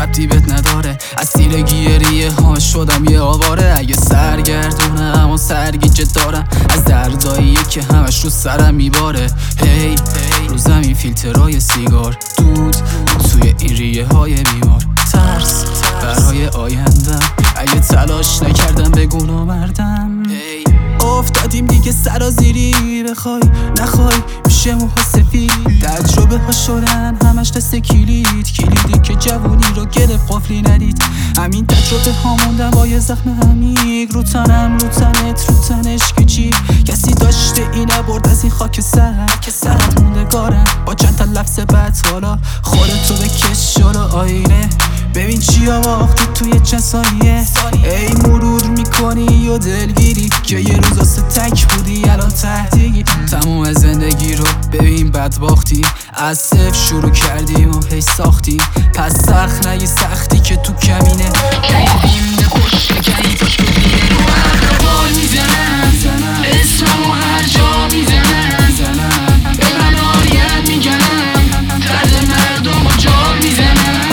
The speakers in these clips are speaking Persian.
ربطی بهت نداره. از تیرگی ریه ها شدم یه آواره. اگه سرگردونم و سرگیجه دارم از دردایی که همش رو سرم میباره. هی رو زمین فیلترهای سیگار، دود توی این ریه های بیمار، ترس برای آیندم. اگه تلاش نکردم بگو نامردم. افتادیم دیگه سرازیری، بخوای نخوای میشه موها سفید. تجربه ها شدن همش دست کلیدی که جوونی رو گرفت قفلی ندید. همین تجربه ها موندن با یه زخم عمیق رو تنم، رو تنت، رو تنش که چی کسی داشته اینه برد از این خاک سر که سرت موندگارم با چند تا لفظ بد. حالا خودتو بکش جلو آینه، ببین چیا باختی توی چند ثانیه. ای مرور میکنی و دلگیری که یه روز واسه تک بودی الان تهدیگی. تموم زندگی رو ببین بد باختی، از صفر شروع کردیم و هی ساختیم. پس سخت نگی سختی که تو کمینه بیم ده پشت کنی پاش ببینه. رو هر بال میزنم اسممو هر جا میزنم، به من آریت میگنم، درد مردم و جا میزنم.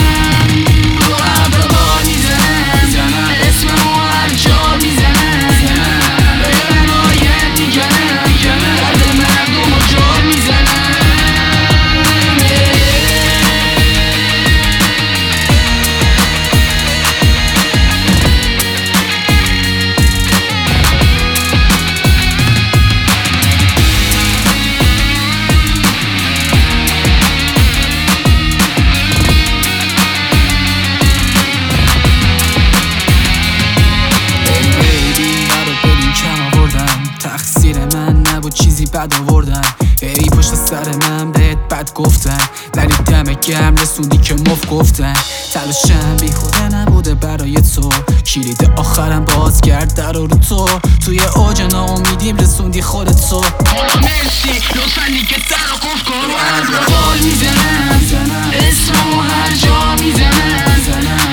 چیزی بد آوردن، ای پشت سر من بهت بد گفتن، ولی دم گرم رسوندی که مف گفتن. تلاشم بیهوده نبوده برای تو، کلید آخرم باز کرد در رو تو. توی اوج ناامیدیم رسوندی خودتو. مرسی لطفا دیگه در رو قفل کن. رو هر بال میزنم اسممو هر جا میزنم،